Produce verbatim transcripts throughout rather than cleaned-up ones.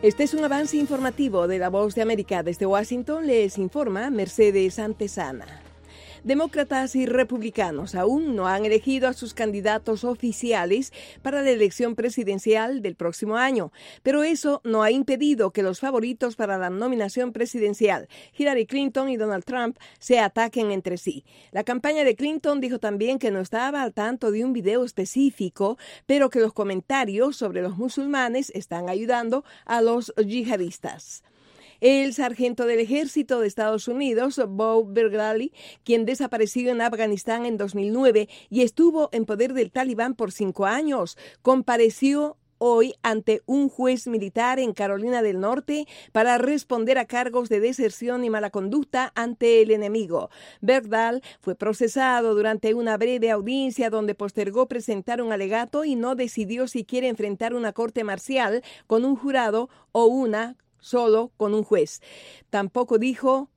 Este es un avance informativo de La Voz de América. Desde Washington les informa Mercedes Antesana. Demócratas y republicanos aún no han elegido a sus candidatos oficiales para la elección presidencial del próximo año, pero eso no ha impedido que los favoritos para la nominación presidencial, Hillary Clinton y Donald Trump, se ataquen entre sí. La campaña de Clinton dijo también que no estaba al tanto de un video específico, pero que los comentarios sobre los musulmanes están ayudando a los yihadistas. El sargento del ejército de Estados Unidos, Bob Bergdali, quien desapareció en Afganistán en dos mil nueve y estuvo en poder del Talibán por cinco años, compareció hoy ante un juez militar en Carolina del Norte para responder a cargos de deserción y mala conducta ante el enemigo. Bergdahl fue procesado durante una breve audiencia donde postergó presentar un alegato y no decidió si quiere enfrentar una corte marcial con un jurado o una solo con un juez. Tampoco dijo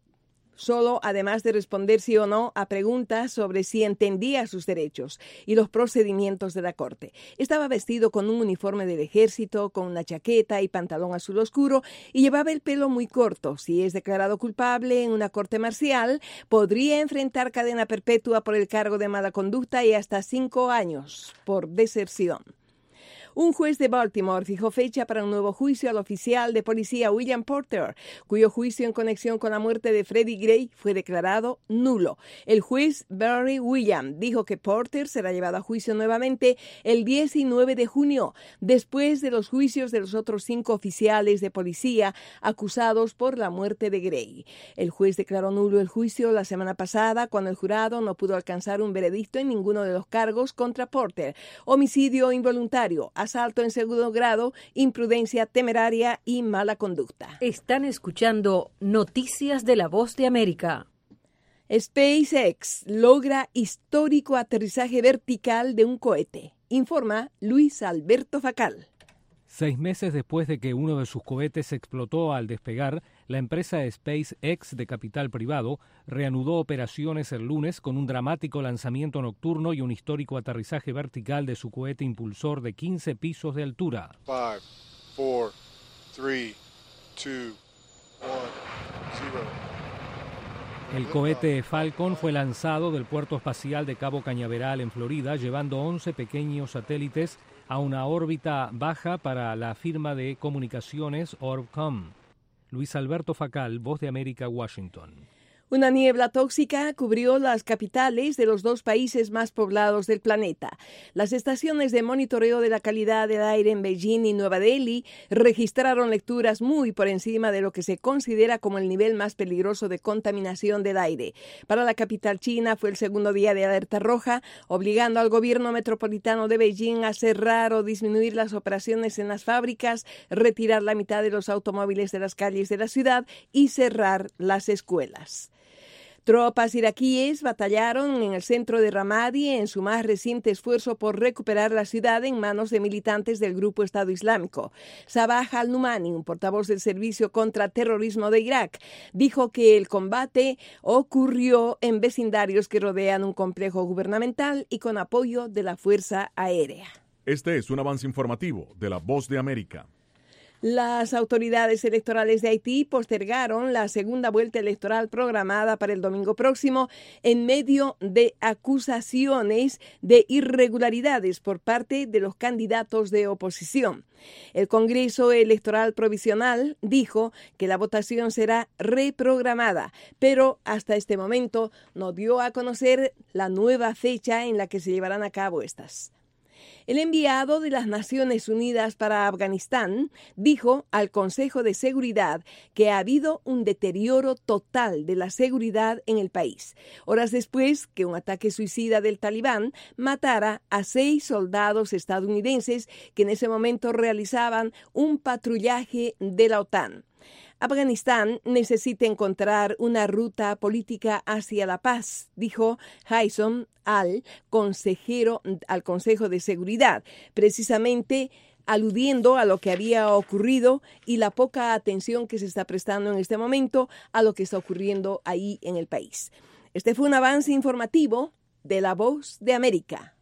solo, además de responder sí o no a preguntas sobre si entendía sus derechos y los procedimientos de la corte. Estaba vestido con un uniforme del ejército, con una chaqueta y pantalón azul oscuro y llevaba el pelo muy corto. Si es declarado culpable en una corte marcial, podría enfrentar cadena perpetua por el cargo de mala conducta y hasta cinco años por deserción. Un juez de Baltimore fijó fecha para un nuevo juicio al oficial de policía William Porter, cuyo juicio en conexión con la muerte de Freddie Gray fue declarado nulo. El juez Barry William dijo que Porter será llevado a juicio nuevamente el diecinueve de junio, después de los juicios de los otros cinco oficiales de policía acusados por la muerte de Gray. El juez declaró nulo el juicio la semana pasada cuando el jurado no pudo alcanzar un veredicto en ninguno de los cargos contra Porter: homicidio involuntario, asalto en segundo grado, imprudencia temeraria y mala conducta. Están escuchando Noticias de La Voz de América. SpaceX logra histórico aterrizaje vertical de un cohete, informa Luis Alberto Facal. Seis meses después de que uno de sus cohetes explotó al despegar, la empresa SpaceX, de capital privado, reanudó operaciones el lunes con un dramático lanzamiento nocturno y un histórico aterrizaje vertical de su cohete impulsor de quince pisos de altura. Five, four, three, two, one, zero. El cohete Falcon fue lanzado del puerto espacial de Cabo Cañaveral en Florida, llevando once pequeños satélites a una órbita baja para la firma de comunicaciones Orbcomm. Luis Alberto Facal, Voz de América, Washington. Una niebla tóxica cubrió las capitales de los dos países más poblados del planeta. Las estaciones de monitoreo de la calidad del aire en Beijing y Nueva Delhi registraron lecturas muy por encima de lo que se considera como el nivel más peligroso de contaminación del aire. Para la capital china fue el segundo día de alerta roja, obligando al gobierno metropolitano de Beijing a cerrar o disminuir las operaciones en las fábricas, retirar la mitad de los automóviles de las calles de la ciudad y cerrar las escuelas. Tropas iraquíes batallaron en el centro de Ramadi en su más reciente esfuerzo por recuperar la ciudad en manos de militantes del grupo Estado Islámico. Sabah al-Numani, un portavoz del Servicio contra Terrorismo de Irak, dijo que el combate ocurrió en vecindarios que rodean un complejo gubernamental y con apoyo de la Fuerza Aérea. Este es un avance informativo de La Voz de América. Las autoridades electorales de Haití postergaron la segunda vuelta electoral programada para el domingo próximo en medio de acusaciones de irregularidades por parte de los candidatos de oposición. El Congreso Electoral Provisional dijo que la votación será reprogramada, pero hasta este momento no dio a conocer la nueva fecha en la que se llevarán a cabo estas. El enviado de las Naciones Unidas para Afganistán dijo al Consejo de Seguridad que ha habido un deterioro total de la seguridad en el país, horas después que un ataque suicida del Talibán matara a seis soldados estadounidenses que en ese momento realizaban un patrullaje de la OTAN. Afganistán necesita encontrar una ruta política hacia la paz, dijo Haysom al consejero al Consejo de Seguridad, precisamente aludiendo a lo que había ocurrido y la poca atención que se está prestando en este momento a lo que está ocurriendo ahí en el país. Este fue un avance informativo de La Voz de América.